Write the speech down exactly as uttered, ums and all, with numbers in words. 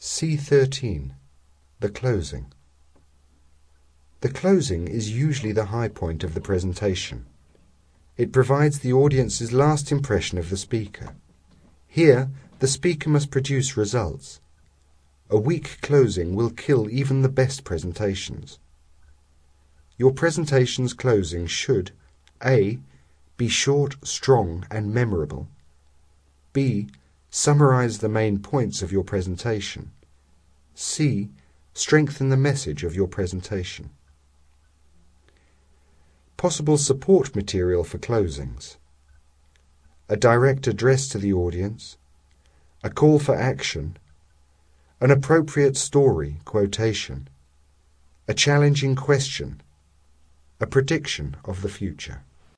C thirteen. The closing. The closing is usually the high point of the presentation. It provides the audience's last impression of the speaker. Here, the speaker must produce results. A weak closing will kill even the best presentations. Your presentation's closing should A. Be short, strong, and memorable. B. Summarize the main points of your presentation. C. Strengthen the message of your presentation. Possible support material for closings: a direct address to the audience, a call for action, an appropriate story quotation, a challenging question, a prediction of the future.